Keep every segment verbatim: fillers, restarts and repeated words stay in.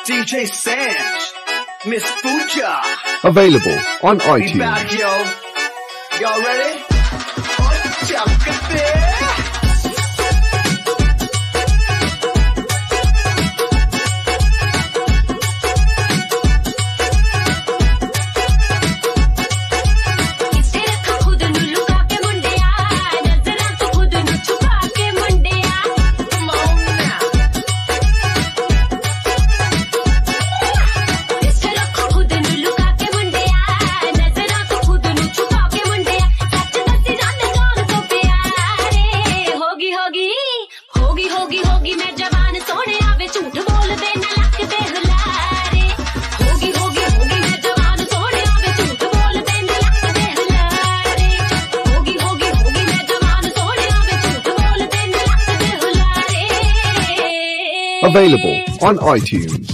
D J Sanj, Miss Fuja. Available on We iTunes. back, yo. Y'all ready? Oh, chocolate. Available on iTunes.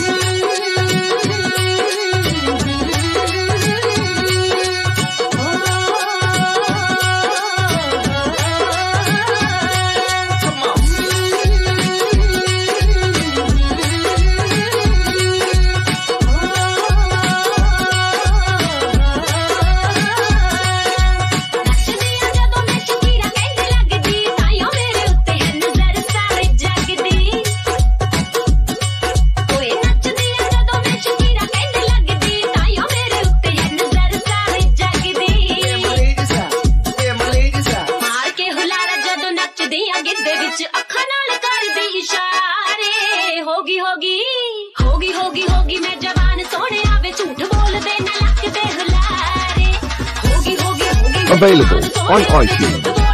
होगी होगी होगी होगी होगी मैं जवान सोने आवे झूठ बोल दे ना लक दे हुलारे होगी होगी होगी Available on iTunes.